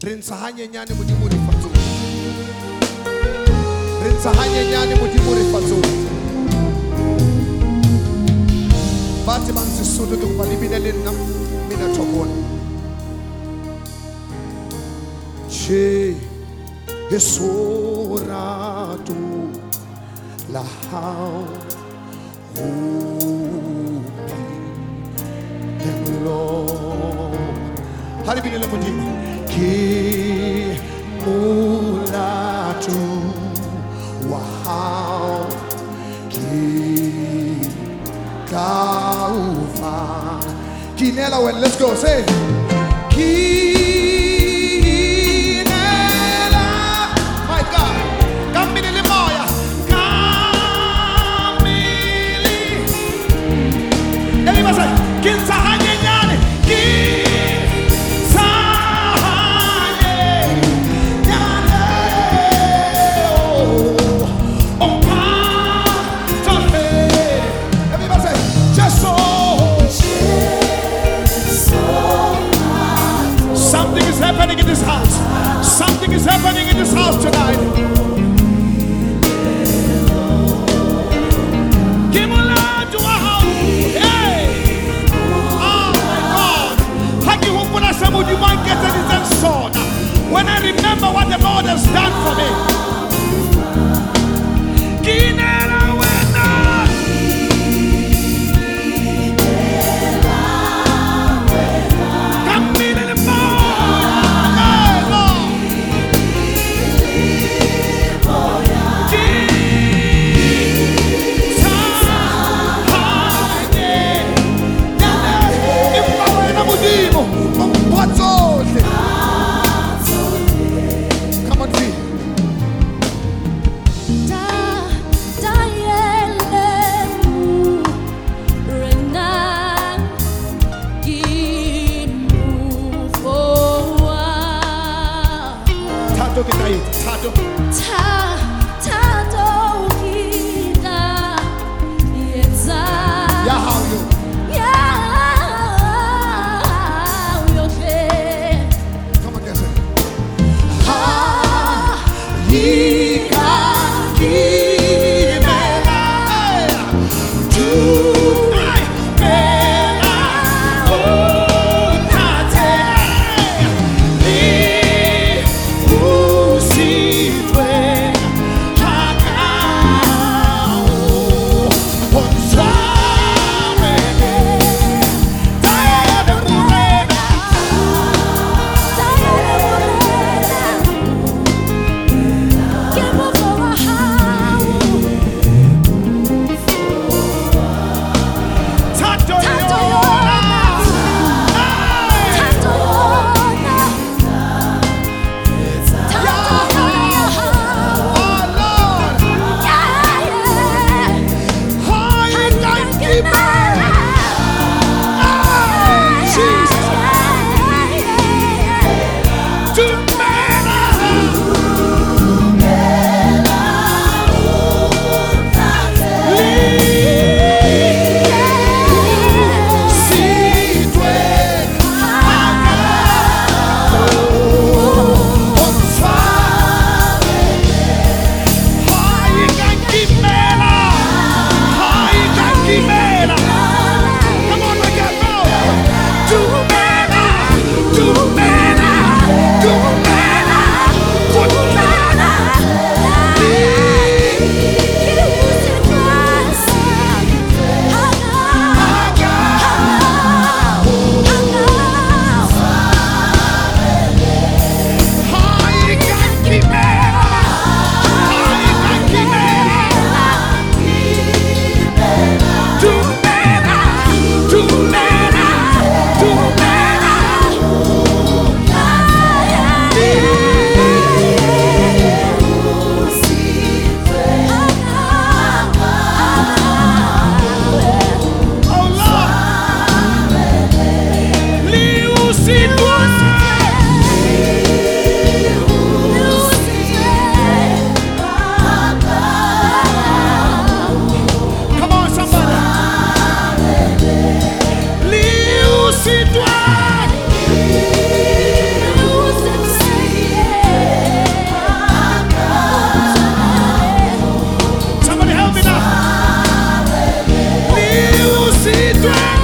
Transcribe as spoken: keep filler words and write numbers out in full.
Prince hanye nyani mudimuri fatu. Prince hanye nyani mudimuri fatu. Bati bansi sudu tu palibine lina mina chokon. Che esoratu lahau ubi lemlo. Hari bine lemudimo. Ki mulatu wahau ki kaufa kinela well, let's go, say kinela, my God, kamili limoya kamili. Everybody say kinsa hanye nyane ki happening in this house. Something is happening in this house tonight. Give a lot to our house. Hey! Oh my God. How you hope when I say, would you mind getting his sword? When I remember what the Lord has done for me. Kinela wena. Kamile le mo. Come on, feet. Tato kita itu, tato. Ta, tato kita yeza. Ya how you? Ya how you feel? Come on, guys. Ha, yika kimela, tu ai mela, oh tate, ni. Do strength.